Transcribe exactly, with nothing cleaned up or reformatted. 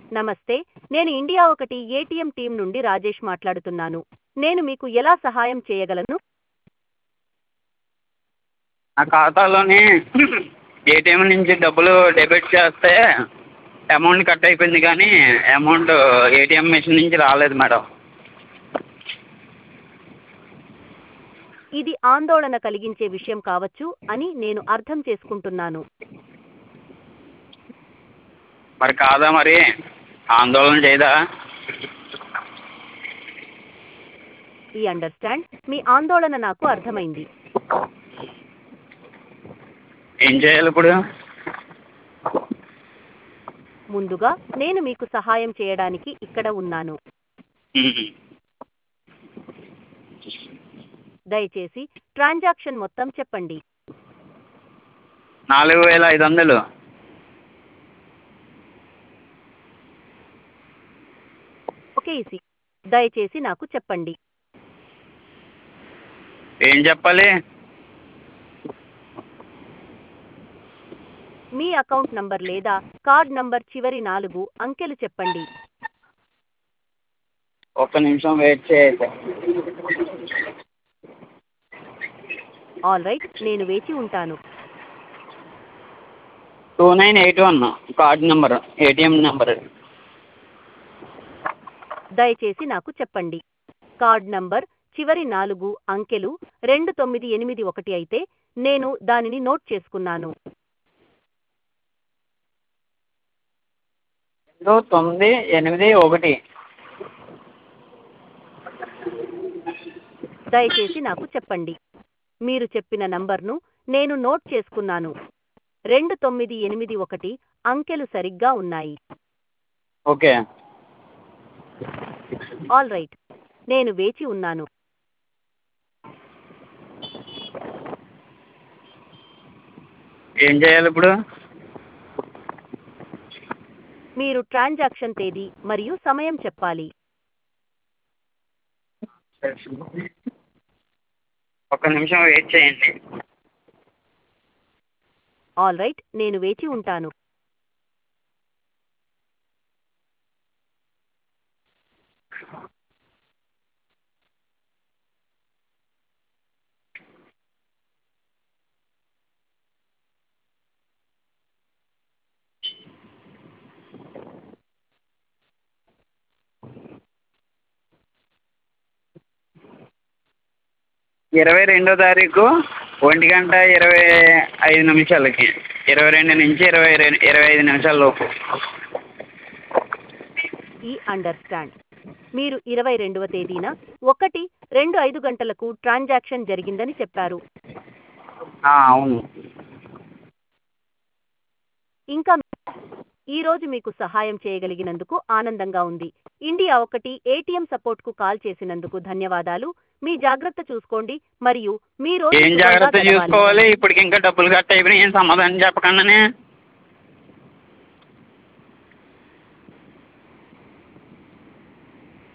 నమస్తే, నేను ఇండియా ఒకటి ఏటీఎం టీం నుండి రాజేష్ మాట్లాడుతున్నాను. నేను మీకు ఎలా సహాయం చేయగలను? నా ఖాతాలోని ఏటీఎం నుంచి డబ్బులు డెబిట్ చేస్తే అమౌంట్ కట్ అయిపోయింది, కానీ అమౌంట్ ఏటీఎం మెషిన్ నుంచి రాలేదు మేడం. ఇది ఆందోళన కలిగించే విషయం కావచ్చు అని నేను అర్థం చేసుకుంటున్నాను. మరి కాదా? మరి ఆందోళన చేయదా? ఈ అండర్స్టాండ్ మీ ఆందోళన నాకు అర్థమైంది. ఏం చేయాలి ఇప్పుడు? ముందుగా నేను మీకు సహాయం చేయడానికి ఇక్కడ ఉన్నాను. మ్మ్. దయచేసి ట్రాన్సాక్షన్ మొత్తం చెప్పండి. నాలుగు వేల ఐదు వందలు. ఓకే ఈసీ, దయచేసి నాకు చెప్పండి. ఏం చెప్పాలి? మీ అకౌంట్ నంబర్ లేదా కార్డ్ నంబర్ చివరి నాలుగు అంకెలు చెప్పండి. ఒక్క నిమిషం వెయిట్ చేయండి. ఆల్ రైట్, నేను వేచి ఉంటాను. Two nine eight one card number, ATM number. దయచేసి నాకు చెప్పండి. కార్డ్ నంబర్ చివరి నాలుగు అంకెలు రెండు తొమ్మిది ఎనిమిది ఒకటి అయితే నేను దానిని నోట్ చేసుకున్నాను. రెండు తొమ్మిది ఎనిమిది ఒకటి. దయచేసి నాకు చెప్పండి. మీరు చెప్పిన నంబర్ను నేను నోట్ చేసుకున్నాను. రెండు తొమ్మిది ఎనిమిది ఒకటి అంకెలు సరిగ్గా ఉన్నాయి. ఓకే. ఆల్ రైట్, నేను వేచి ఉన్నాను. ఏం చేయాలి ఇప్పుడు? మీరు ట్రాన్సాక్షన్ తేదీ మరియు సమయం చెప్పాలి. ఒక్క నిమిషం వెయిట్ చేయండి. ఆల్ రైట్, నేను వేచి ఉంటాను. ఇరవై రెండో తారీఖు ఒంటి గంట ఇరవై ఐదు నిమిషాలకి, ఇరవై రెండు నుంచి ఇరవై రెండు ఇరవై ఐదు నిమిషాల లోపు. ఈ అండర్స్టాండ్ మీరు ఇరవై రెండవ తేదీన ఒకటి రెండు ఐదు గంటలకు ట్రాన్సాక్షన్ జరిగిందని చెప్పారు. ఆ, అవును. ఇంకా ఈ రోజు మీకు సహాయం చేయగలిగినందుకు ఆనందంగా ఉంది. ఇండియా ఒకటి ఏటీఎం సపోర్ట్కు కాల్ చేసినందుకు ధన్యవాదాలు. మీ జాగ్రత్త చూసుకోండి మరియు మీ రోజు ఏం శుభంగా జాగ్రత్త గడవాలి. చూసుకోవాలి? ఇప్పటికి ఇంకా డబ్బులు కట్ అయిపోయినాయి, ఏం సమాధానం చెప్పకుండానే.